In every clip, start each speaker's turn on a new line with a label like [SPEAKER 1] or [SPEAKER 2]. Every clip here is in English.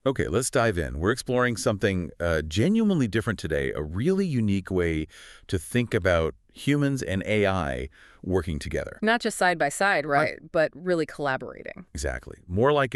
[SPEAKER 1] Okay, let's dive in. We're exploring something genuinely different today, a really unique way to think about humans and AI working together.
[SPEAKER 2] Not just side by side,
[SPEAKER 1] Right.
[SPEAKER 2] right, but really collaborating.
[SPEAKER 1] Exactly. More like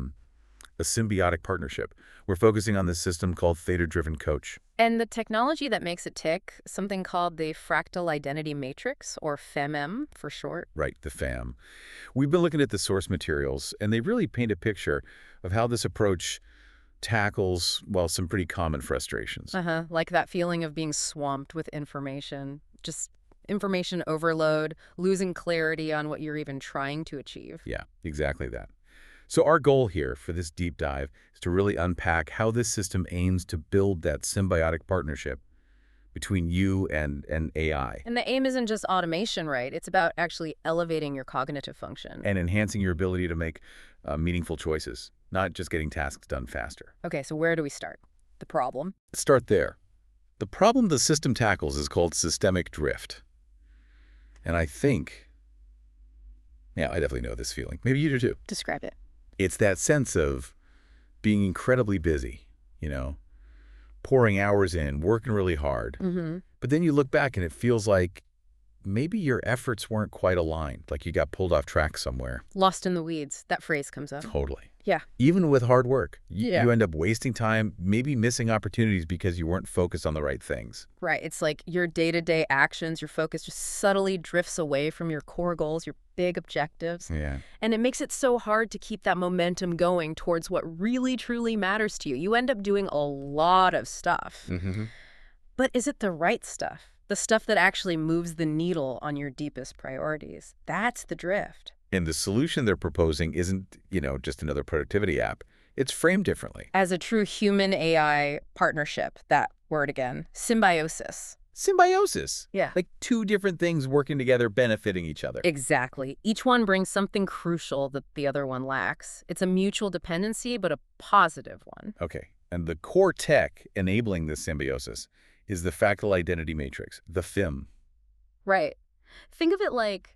[SPEAKER 1] a symbiotic partnership. We're focusing on this system called Theta-Driven Coach.
[SPEAKER 2] And the technology that makes it tick, something called the Fractal Identity Matrix, or FEMM for short.
[SPEAKER 1] Right, the FAM. We've been looking at the source materials, and they really paint a picture of how this approach tackles, well, some pretty common frustrations.
[SPEAKER 2] Like that feeling of being swamped with information, just information overload, losing clarity on what you're even trying to achieve.
[SPEAKER 1] Yeah, exactly that. So our goal here for this deep dive is to really unpack how this system aims to build that symbiotic partnership between you and AI
[SPEAKER 2] And the aim isn't just automation, right? It's about actually elevating your cognitive function.
[SPEAKER 1] and enhancing your ability to make meaningful choices, not just getting tasks done faster.
[SPEAKER 2] Okay, so where do we start? The problem?
[SPEAKER 1] Let's start there. The problem the system tackles is called systemic drift. And I think, yeah, I definitely know this feeling. Maybe you do too.
[SPEAKER 2] Describe it.
[SPEAKER 1] It's that sense of being incredibly busy, you know, pouring hours in, working really hard.
[SPEAKER 2] Mm-hmm.
[SPEAKER 1] But then you look back and it feels like maybe your efforts weren't quite aligned, like you got pulled off track somewhere.
[SPEAKER 2] Lost in the weeds. That phrase comes up.
[SPEAKER 1] Totally.
[SPEAKER 2] Yeah.
[SPEAKER 1] Even with hard work,
[SPEAKER 2] Yeah.
[SPEAKER 1] you end up wasting time, maybe missing opportunities because you weren't focused on the right things.
[SPEAKER 2] Right. It's like your day-to-day actions, your focus just subtly drifts away from your core goals, your big objectives.
[SPEAKER 1] Yeah.
[SPEAKER 2] And it makes it so hard to keep that momentum going towards what really, truly matters to you. You end up doing a lot of stuff.
[SPEAKER 1] Mm-hmm.
[SPEAKER 2] But is it the right stuff? The stuff that actually moves the needle on your deepest priorities? That's the drift.
[SPEAKER 1] And the solution they're proposing isn't, just another productivity app. It's framed differently.
[SPEAKER 2] As a true human-AI partnership, that word again, symbiosis.
[SPEAKER 1] Symbiosis.
[SPEAKER 2] Yeah.
[SPEAKER 1] Like two different things working together, benefiting each other.
[SPEAKER 2] Exactly. Each one brings something crucial that the other one lacks. It's a mutual dependency, but a positive one.
[SPEAKER 1] Okay. And the core tech enabling this symbiosis is the Fractal Identity Matrix, the FIM.
[SPEAKER 2] Right. Think of it like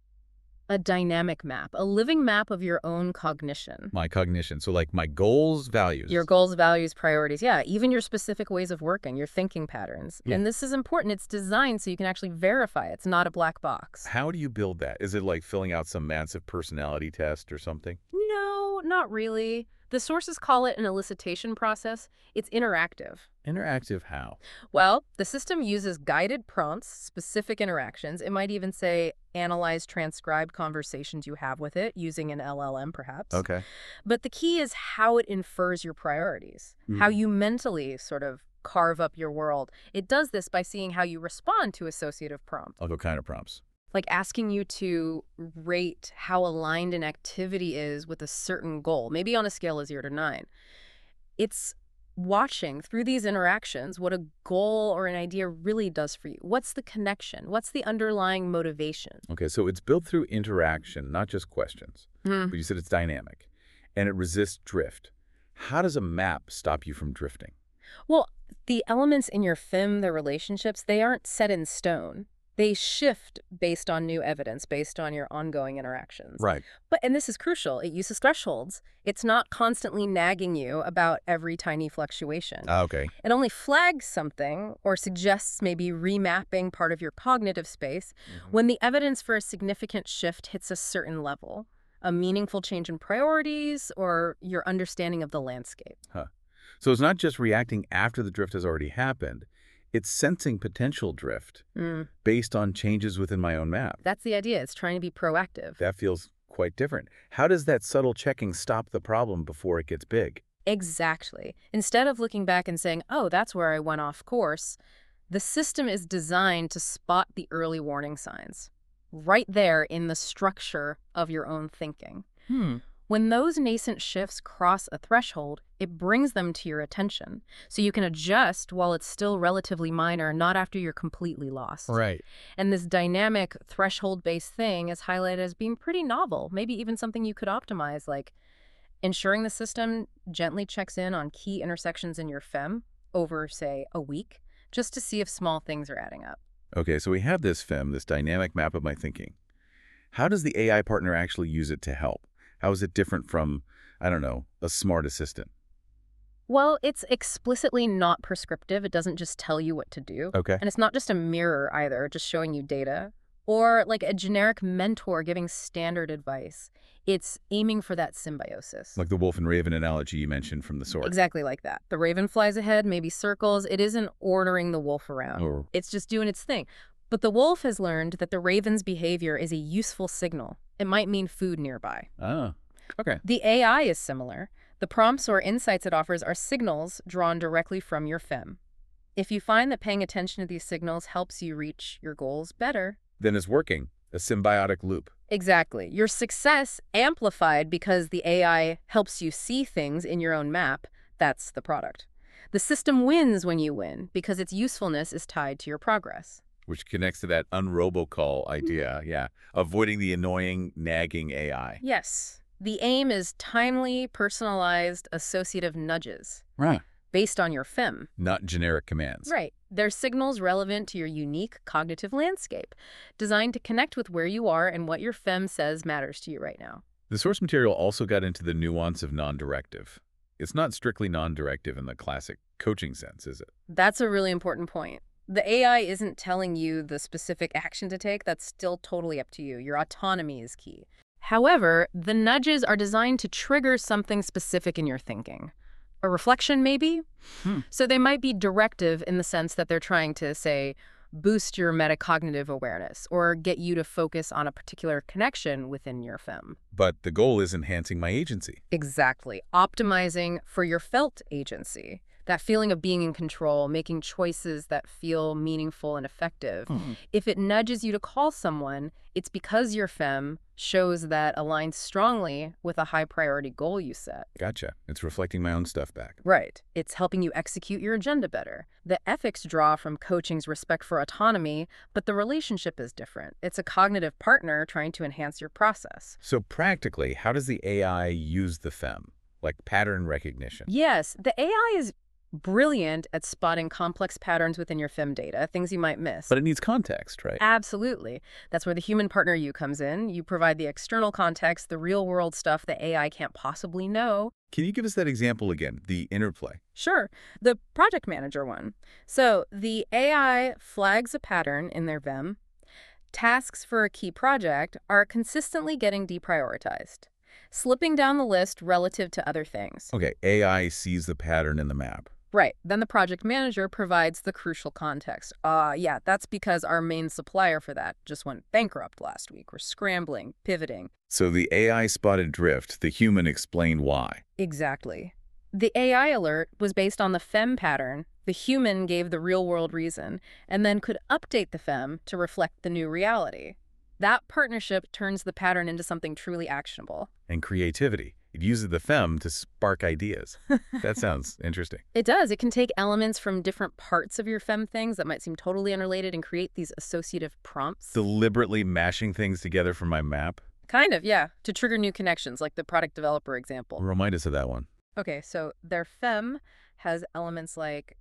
[SPEAKER 2] a dynamic map, a living map of your own cognition.
[SPEAKER 1] My cognition. So like my goals, values.
[SPEAKER 2] Your goals, values, priorities. Yeah, even your specific ways of working, your thinking patterns.
[SPEAKER 1] Yeah.
[SPEAKER 2] And this is important. It's designed so you can actually verify. It's not a black box.
[SPEAKER 1] How do you build that? Is it like filling out some massive personality test or something?
[SPEAKER 2] No, not really. The sources call it an elicitation process. It's interactive.
[SPEAKER 1] Interactive how?
[SPEAKER 2] Well, the system uses guided prompts, specific interactions. It might even say, analyze transcribed conversations you have with it, using an LLM perhaps.
[SPEAKER 1] Okay.
[SPEAKER 2] But the key is how it infers your priorities, how you mentally sort of carve up your world. It does this by seeing how you respond to associative prompts,
[SPEAKER 1] Like what kind of prompts?
[SPEAKER 2] like asking you to rate how aligned an activity is with a certain goal, maybe on a scale of 0 to 9. It's watching through these interactions what a goal or an idea really does for you. What's the connection? What's the underlying motivation?
[SPEAKER 1] Okay, so it's built through interaction, not just questions.
[SPEAKER 2] Hmm.
[SPEAKER 1] But you said it's dynamic, and it resists drift. How does a map stop you from drifting?
[SPEAKER 2] Well, the elements in your FIM, the relationships, they aren't set in stone. They shift based on new evidence, based on your ongoing interactions.
[SPEAKER 1] Right.
[SPEAKER 2] And this is crucial, it uses thresholds. It's not constantly nagging you about every tiny fluctuation.
[SPEAKER 1] Okay.
[SPEAKER 2] It only flags something or suggests maybe remapping part of your cognitive space when the evidence for a significant shift hits a certain level, a meaningful change in priorities or your understanding of the landscape.
[SPEAKER 1] So it's not just reacting after the drift has already happened. It's sensing potential drift based on changes within my own map.
[SPEAKER 2] That's the idea. It's trying to be proactive.
[SPEAKER 1] That feels quite different. How does that subtle checking stop the problem before it gets big?
[SPEAKER 2] Exactly. Instead of looking back and saying, oh, that's where I went off course, the system is designed to spot the early warning signs right there in the structure of your own thinking. When those nascent shifts cross a threshold, it brings them to your attention, so you can adjust while it's still relatively minor, not after you're completely lost.
[SPEAKER 1] Right.
[SPEAKER 2] And this dynamic threshold-based thing is highlighted as being pretty novel, maybe even something you could optimize, like ensuring the system gently checks in on key intersections in your FEM over, say, a week, just to see if small things are adding up.
[SPEAKER 1] Okay, so we have this FEM, this dynamic map of my thinking. How does the AI partner actually use it to help? How is it different from, I don't know, a smart assistant?
[SPEAKER 2] Well, it's explicitly not prescriptive. It doesn't just tell you what to do.
[SPEAKER 1] Okay.
[SPEAKER 2] And it's not just a mirror either, just showing you data. Or like a generic mentor giving standard advice. It's aiming for that symbiosis.
[SPEAKER 1] Like the wolf and raven analogy you mentioned from the source.
[SPEAKER 2] Exactly like that. The raven flies ahead, maybe circles. It isn't ordering the wolf around.
[SPEAKER 1] Or
[SPEAKER 2] It's just doing its thing. But the wolf has learned that the raven's behavior is a useful signal. It might mean food nearby.
[SPEAKER 1] ah, okay.
[SPEAKER 2] The AI is similar. The prompts or insights it offers are signals drawn directly from your FEM. If you find that paying attention to these signals helps you reach your goals better,
[SPEAKER 1] Then it's working. A symbiotic loop.
[SPEAKER 2] exactly. Your success amplified because the AI helps you see things in your own map. That's the product. The system wins when you win because its usefulness is tied to your progress.
[SPEAKER 1] Which connects to that unrobocall idea, yeah. Avoiding the annoying, nagging AI.
[SPEAKER 2] Yes. The aim is timely, personalized, associative nudges
[SPEAKER 1] Right.
[SPEAKER 2] based on your FEM.
[SPEAKER 1] Not generic commands.
[SPEAKER 2] Right. They're signals relevant to your unique cognitive landscape, designed to connect with where you are and what your FEM says matters to you right now.
[SPEAKER 1] The source material also got into the nuance of non-directive. It's not strictly non-directive in the classic coaching sense, is it?
[SPEAKER 2] That's a really important point. The AI isn't telling you the specific action to take. That's still totally up to you. Your autonomy is key. However, the nudges are designed to trigger something specific in your thinking. A reflection, maybe? So they might be directive in the sense that they're trying to, say, boost your metacognitive awareness or get you to focus on a particular connection within your FEM.
[SPEAKER 1] But the goal is enhancing my agency.
[SPEAKER 2] Exactly. Optimizing for your felt agency. That feeling of being in control, making choices that feel meaningful and effective. If it nudges you to call someone, it's because your FEM shows that aligns strongly with a high priority goal you set.
[SPEAKER 1] Gotcha. It's reflecting my own stuff back.
[SPEAKER 2] Right. It's helping you execute your agenda better. The ethics draw from coaching's respect for autonomy, but the relationship is different. It's a cognitive partner trying to enhance your process.
[SPEAKER 1] So practically, how does the AI use the FEM? Like pattern recognition?
[SPEAKER 2] Yes, the AI is brilliant at spotting complex patterns within your FEM data, things you might miss.
[SPEAKER 1] But it needs context, right?
[SPEAKER 2] Absolutely. That's where the human partner you comes in. You provide the external context, the real-world stuff the AI can't possibly know.
[SPEAKER 1] Can you give us that example again, the interplay?
[SPEAKER 2] Sure, the project manager one. So the AI flags a pattern in their VEM. Tasks for a key project are consistently getting deprioritized, slipping down the list relative to other things.
[SPEAKER 1] Okay, AI sees the pattern in the map.
[SPEAKER 2] Right. Then the project manager provides the crucial context. Yeah, that's because our main supplier for that just went bankrupt last week. We're scrambling, pivoting.
[SPEAKER 1] So the AI spotted drift, the human explained why.
[SPEAKER 2] Exactly. The AI alert was based on the FEM pattern. The human gave the real-world reason, and then could update the FEM to reflect the new reality. That partnership turns the pattern into something truly actionable.
[SPEAKER 1] And creativity. It uses the FEM to spark ideas. That sounds interesting.
[SPEAKER 2] It does. It can take elements from different parts of your FEM things that might seem totally unrelated and create these associative prompts.
[SPEAKER 1] Deliberately mashing things together for my map?
[SPEAKER 2] Kind of, yeah, to trigger new connections, like the product developer example.
[SPEAKER 1] Remind us of that one.
[SPEAKER 2] Okay, so their FEM has elements like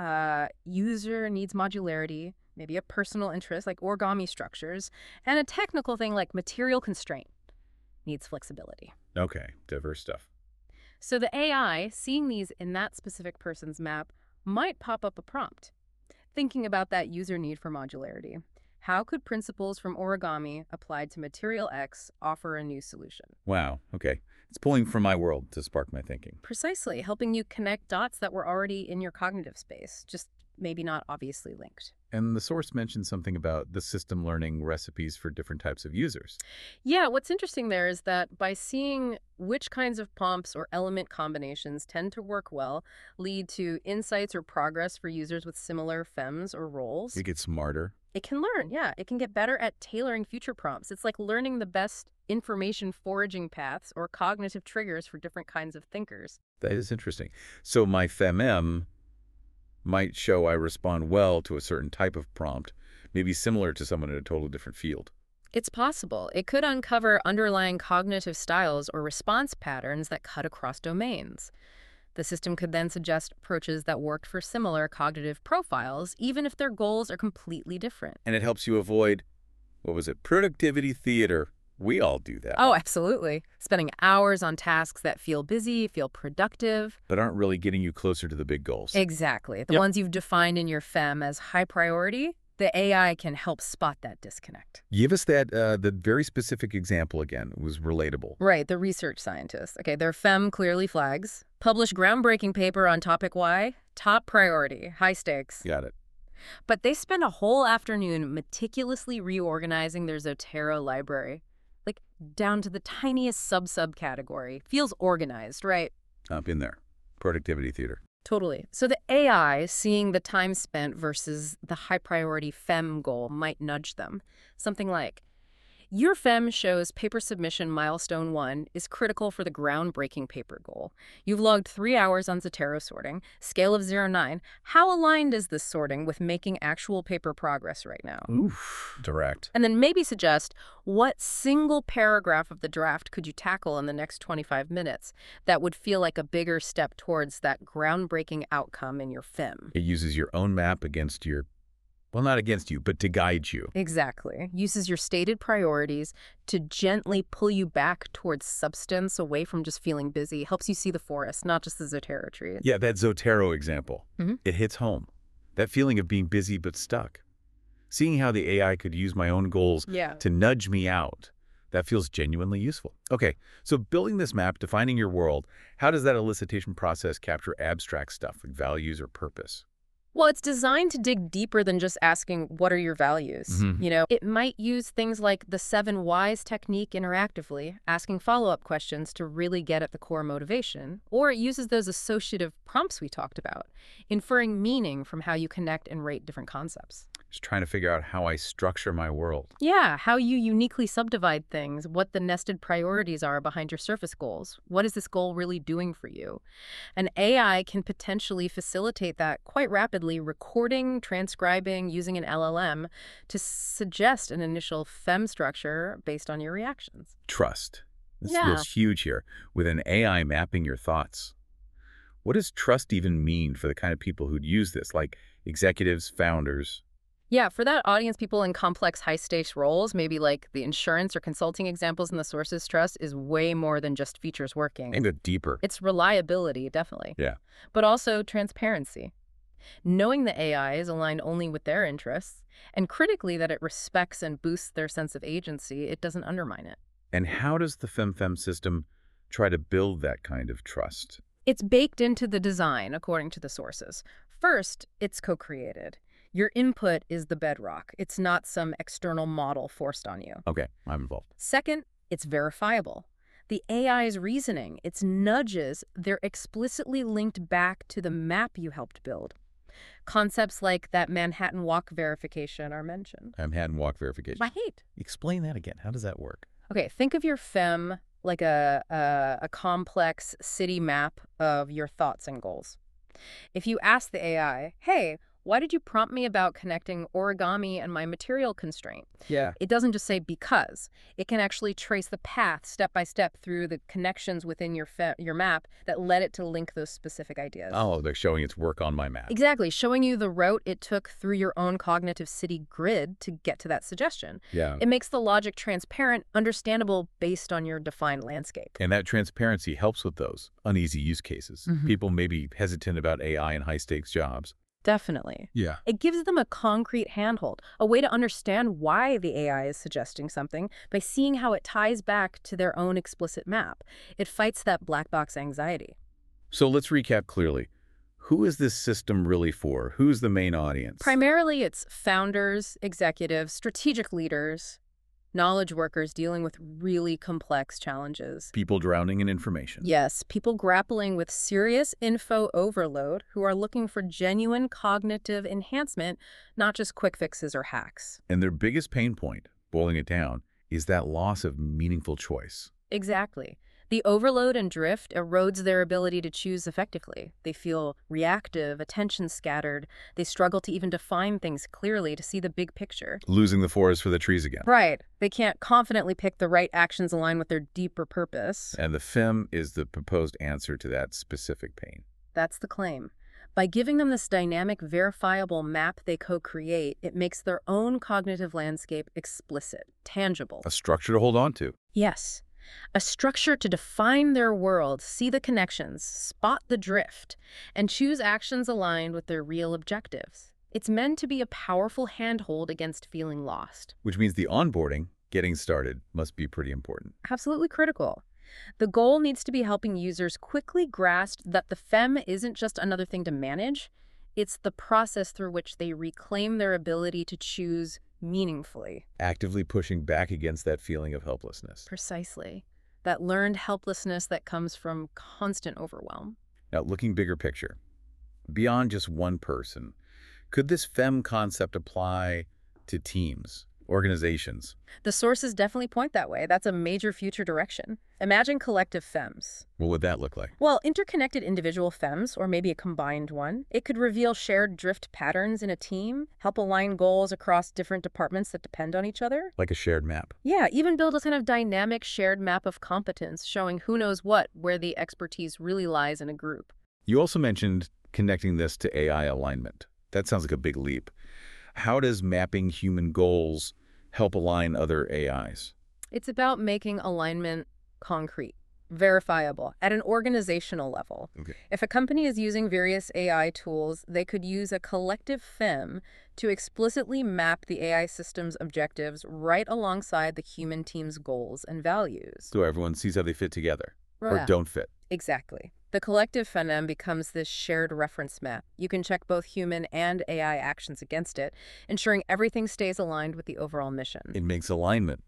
[SPEAKER 2] user needs modularity, maybe a personal interest like origami structures, and a technical thing like material constraint needs flexibility.
[SPEAKER 1] Okay, diverse stuff.
[SPEAKER 2] So the AI, seeing these in that specific person's map, might pop up a prompt, thinking about that user need for modularity. How could principles from origami applied to material X offer a new solution?
[SPEAKER 1] Wow, okay. It's pulling from my world to spark my thinking.
[SPEAKER 2] Precisely, helping you connect dots that were already in your cognitive space, just maybe not obviously linked.
[SPEAKER 1] And the source mentioned something about the system learning recipes for different types of users.
[SPEAKER 2] Yeah, what's interesting there is that by seeing which kinds of prompts or element combinations tend to work well, lead to insights or progress for users with similar FEMs or roles,
[SPEAKER 1] It gets smarter.
[SPEAKER 2] it can learn, yeah. It can get better at tailoring future prompts. It's like learning the best information foraging paths or cognitive triggers for different kinds of thinkers.
[SPEAKER 1] That is interesting. So my FEMM might show I respond well to a certain type of prompt, maybe similar to someone in a totally different field.
[SPEAKER 2] It's possible. It could uncover underlying cognitive styles or response patterns that cut across domains. The system could then suggest approaches that worked for similar cognitive profiles, even if their goals are completely different.
[SPEAKER 1] And it helps you avoid, what was it, productivity theater We all do that,
[SPEAKER 2] Oh, absolutely. Spending hours on tasks that feel busy, feel productive.
[SPEAKER 1] but aren't really getting you closer to the big goals.
[SPEAKER 2] Exactly. The
[SPEAKER 1] Yep.
[SPEAKER 2] ones you've defined in your FEM as high priority, the AI can help spot that disconnect.
[SPEAKER 1] Give us that, the very specific example again. It was relatable.
[SPEAKER 2] Right, the research scientists. Okay, their FEM clearly flags. Publish groundbreaking paper on topic Y, top priority, high stakes.
[SPEAKER 1] Got it.
[SPEAKER 2] But they spend a whole afternoon meticulously reorganizing their Zotero library. Like, down to the tiniest sub-subcategory. Feels organized, right?
[SPEAKER 1] Been there. Productivity theater.
[SPEAKER 2] Totally. So the AI, seeing the time spent versus the high-priority FEM goal, might nudge them. Something like, your FEM shows paper submission milestone 1 is critical for the groundbreaking paper goal. You've logged 3 hours on Zotero sorting, scale of 0 to 9. How aligned is this sorting with making actual paper progress right now?
[SPEAKER 1] Oof. Direct.
[SPEAKER 2] And then maybe suggest, what single paragraph of the draft could you tackle in the next 25 minutes that would feel like a bigger step towards that groundbreaking outcome in your FEM?
[SPEAKER 1] It uses your own map against your, well, not against you, but to guide you.
[SPEAKER 2] Exactly. Uses your stated priorities to gently pull you back towards substance, away from just feeling busy. Helps you see the forest, not just the Zotero trees.
[SPEAKER 1] Yeah, that Zotero example.
[SPEAKER 2] Mhm.
[SPEAKER 1] It hits home. That feeling of being busy but stuck. Seeing how the AI could use my own goals
[SPEAKER 2] Yeah.
[SPEAKER 1] to nudge me out, that feels genuinely useful. Okay, so building this map, defining your world, how does that elicitation process capture abstract stuff like values or purpose?
[SPEAKER 2] Well, it's designed to dig deeper than just asking, what are your values?
[SPEAKER 1] Mhm.
[SPEAKER 2] You know, it might use things like the 7 whys technique interactively, asking follow-up questions to really get at the core motivation. Or it uses those associative prompts we talked about, inferring meaning from how you connect and rate different concepts.
[SPEAKER 1] Just trying to figure out how I structure my world.
[SPEAKER 2] Yeah, how you uniquely subdivide things, what the nested priorities are behind your surface goals. What is this goal really doing for you? An AI can potentially facilitate that quite rapidly, recording, transcribing, using an LLM to suggest an initial FEM structure based on your reactions.
[SPEAKER 1] Trust. This
[SPEAKER 2] Yeah.
[SPEAKER 1] feels huge here, with an AI mapping your thoughts. What does trust even mean for the kind of people who'd use this, like executives, founders?
[SPEAKER 2] Yeah, for that audience, people in complex high-stakes roles, maybe like the insurance or consulting examples in the sources trust, is way more than just features working.
[SPEAKER 1] Maybe deeper.
[SPEAKER 2] It's reliability, definitely.
[SPEAKER 1] Yeah.
[SPEAKER 2] But also transparency. Knowing the AI is aligned only with their interests, and critically that it respects and boosts their sense of agency, it doesn't undermine it.
[SPEAKER 1] And how does the FemFem system try to build that kind of trust?
[SPEAKER 2] It's baked into the design, according to the sources. First, it's co-created. Your input is the bedrock. It's not some external model forced on you.
[SPEAKER 1] Okay, I'm involved.
[SPEAKER 2] Second, it's verifiable. The AI's reasoning, its nudges, they're explicitly linked back to the map you helped build. Concepts like that Manhattan Walk verification are mentioned.
[SPEAKER 1] Manhattan Walk verification.
[SPEAKER 2] Right.
[SPEAKER 1] Explain that again. How does that work?
[SPEAKER 2] Okay, think of your FEM like a complex city map of your thoughts and goals. If you ask the AI, hey, why did you prompt me about connecting origami and my material constraint?
[SPEAKER 1] Yeah.
[SPEAKER 2] It doesn't just say because. It can actually trace the path step by step through the connections within your map that led it to link those specific ideas.
[SPEAKER 1] Oh, they're showing its work on my map.
[SPEAKER 2] Exactly, showing you the route it took through your own cognitive city grid to get to that suggestion.
[SPEAKER 1] Yeah.
[SPEAKER 2] It makes the logic transparent, understandable based on your defined landscape.
[SPEAKER 1] And that transparency helps with those uneasy use cases.
[SPEAKER 2] Mhm.
[SPEAKER 1] People may be hesitant about AI in high-stakes jobs.
[SPEAKER 2] Definitely.
[SPEAKER 1] Yeah.
[SPEAKER 2] It gives them a concrete handhold, a way to understand why the AI is suggesting something by seeing how it ties back to their own explicit map. It fights that black box anxiety.
[SPEAKER 1] So let's recap clearly. Who is this system really for? Who's the main audience?
[SPEAKER 2] Primarily, it's founders, executives, strategic leaders, knowledge workers dealing with really complex challenges.
[SPEAKER 1] People drowning in information.
[SPEAKER 2] Yes, people grappling with serious info overload who are looking for genuine cognitive enhancement, not just quick fixes or hacks.
[SPEAKER 1] And their biggest pain point, boiling it down, is that loss of meaningful choice.
[SPEAKER 2] Exactly. The overload and drift erodes their ability to choose effectively. They feel reactive, attention scattered. They struggle to even define things clearly, to see the big picture.
[SPEAKER 1] Losing the forest for the trees again.
[SPEAKER 2] Right. They can't confidently pick the right actions aligned with their deeper purpose.
[SPEAKER 1] And the FEM is the proposed answer to that specific pain.
[SPEAKER 2] That's the claim. By giving them this dynamic, verifiable map they co-create, it makes their own cognitive landscape explicit, tangible.
[SPEAKER 1] A structure to hold on to.
[SPEAKER 2] Yes, a structure to define their world, see the connections, spot the drift, and choose actions aligned with their real objectives. It's meant to be a powerful handhold against feeling lost.
[SPEAKER 1] Which means the onboarding, getting started, must be pretty important.
[SPEAKER 2] Absolutely critical. The goal needs to be helping users quickly grasp that the FEM isn't just another thing to manage, it's the process through which they reclaim their ability to choose meaningfully.
[SPEAKER 1] Actively pushing back against that feeling of helplessness.
[SPEAKER 2] Precisely. That learned helplessness that comes from constant overwhelm.
[SPEAKER 1] Now, looking bigger picture, beyond just one person, could this FEM concept apply to teams, organizations?
[SPEAKER 2] The sources definitely point that way. That's a major future direction. Imagine collective FEMs.
[SPEAKER 1] What would that look like?
[SPEAKER 2] Well, interconnected individual FEMs, or maybe a combined one. It could reveal shared drift patterns in a team, help align goals across different departments that depend on each other.
[SPEAKER 1] Like a shared map.
[SPEAKER 2] Yeah, even build a kind of dynamic shared map of competence, showing who knows what, where the expertise really lies in a group.
[SPEAKER 1] You also mentioned connecting this to AI alignment. That sounds like a big leap. How does mapping human goals help align other AIs?
[SPEAKER 2] It's about making alignment concrete, verifiable, at an organizational level.
[SPEAKER 1] Okay.
[SPEAKER 2] If a company is using various AI tools, they could use a collective FEM to explicitly map the AI system's objectives right alongside the human team's goals and values.
[SPEAKER 1] So everyone sees how they fit together, or
[SPEAKER 2] Yeah.
[SPEAKER 1] don't fit.
[SPEAKER 2] Exactly. The collective FEM becomes this shared reference map. You can check both human and AI actions against it, ensuring everything stays aligned with the overall mission.
[SPEAKER 1] It makes alignment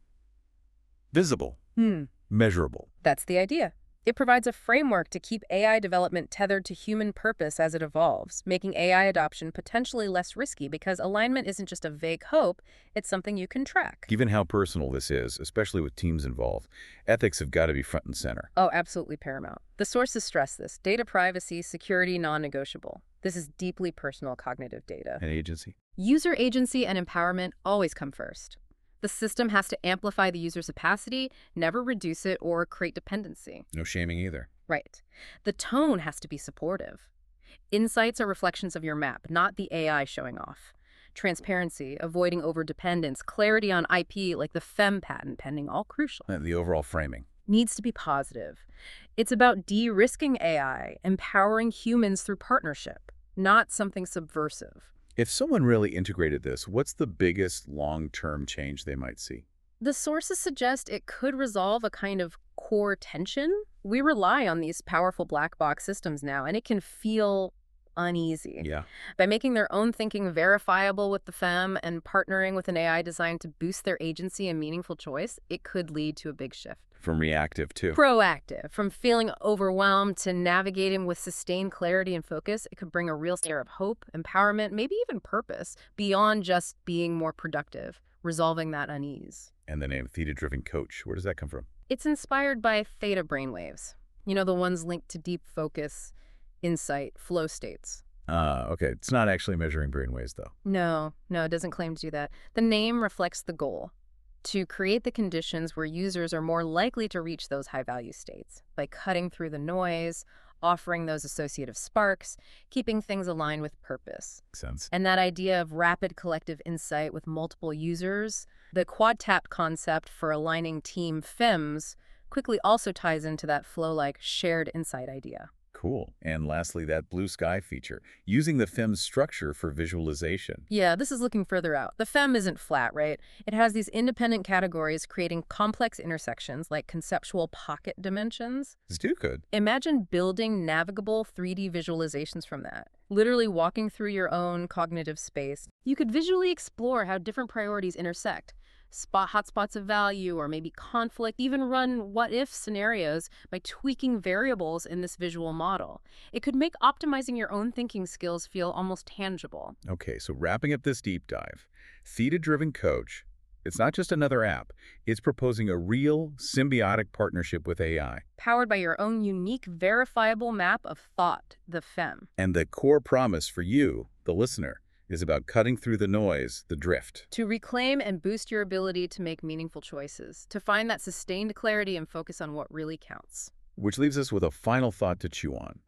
[SPEAKER 1] visible, measurable.
[SPEAKER 2] That's the idea. It provides a framework to keep AI development tethered to human purpose as it evolves, making AI adoption potentially less risky because alignment isn't just a vague hope, it's something you can track.
[SPEAKER 1] Given how personal this is, especially with teams involved, ethics have got to be front and center.
[SPEAKER 2] Oh, absolutely paramount. The sources stress this. Data privacy, security, non-negotiable. This is deeply personal cognitive data.
[SPEAKER 1] An agency?
[SPEAKER 2] User agency and empowerment always come first. The system has to amplify the user's capacity, never reduce it or create dependency.
[SPEAKER 1] No shaming either.
[SPEAKER 2] Right. The tone has to be supportive. Insights are reflections of your map, not the AI showing off. Transparency, avoiding overdependence, clarity on IP like the FEM patent pending, all crucial.
[SPEAKER 1] And the overall framing.
[SPEAKER 2] Needs to be positive. It's about de-risking AI, empowering humans through partnership, not something subversive.
[SPEAKER 1] If someone really integrated this, what's the biggest long-term change they might see?
[SPEAKER 2] The sources suggest it could resolve a kind of core tension. We rely on these powerful black box systems now, and it can feel uneasy.
[SPEAKER 1] Yeah.
[SPEAKER 2] By making their own thinking verifiable with the FEM and partnering with an AI designed to boost their agency and meaningful choice, it could lead to a big shift.
[SPEAKER 1] From reactive to
[SPEAKER 2] Proactive. From feeling overwhelmed to navigating with sustained clarity and focus, it could bring a real air of hope, empowerment, maybe even purpose, beyond just being more productive, resolving that unease.
[SPEAKER 1] And the name Theta-Driven Coach, where does that come from?
[SPEAKER 2] It's inspired by theta brainwaves. You know, the ones linked to deep focus, insight, flow states.
[SPEAKER 1] Okay. It's not actually measuring brainwaves, though.
[SPEAKER 2] No, it doesn't claim to do that. The name reflects the goal, to create the conditions where users are more likely to reach those high-value states by cutting through the noise, offering those associative sparks, keeping things aligned with purpose.
[SPEAKER 1] Makes sense.
[SPEAKER 2] And that idea of rapid collective insight with multiple users, the quad tap concept for aligning team FEMs, quickly also ties into that flow-like shared insight idea.
[SPEAKER 1] Cool. And lastly, that blue sky feature, using the FEM structure for visualization.
[SPEAKER 2] Yeah, this is looking further out. The FEM isn't flat, right? It has these independent categories creating complex intersections like conceptual pocket dimensions.
[SPEAKER 1] It's too good.
[SPEAKER 2] Imagine building navigable 3D visualizations from that. Literally walking through your own cognitive space. You could visually explore how different priorities intersect. Spot hotspots of value or maybe conflict, even run what-if scenarios by tweaking variables in this visual model. It could make optimizing your own thinking skills feel almost tangible.
[SPEAKER 1] Okay, so wrapping up this deep dive, Theta-Driven Coach, it's not just another app. It's proposing a real symbiotic partnership with AI.
[SPEAKER 2] Powered by your own unique, verifiable map of thought, the FEM.
[SPEAKER 1] And the core promise for you, the listener, is about cutting through the noise, the drift.
[SPEAKER 2] To reclaim and boost your ability to make meaningful choices, to find that sustained clarity and focus on what really counts.
[SPEAKER 1] Which leaves us with a final thought to chew on.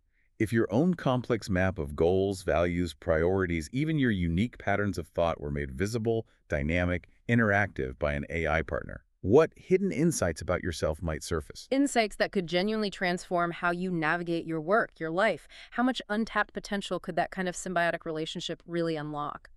[SPEAKER 1] If your own complex map of goals, values, priorities, even your unique patterns of thought were made visible, dynamic, interactive by an AI partner, what hidden insights about yourself might surface?
[SPEAKER 2] Insights that could genuinely transform how you navigate your work, your life. How much untapped potential could that kind of symbiotic relationship really unlock?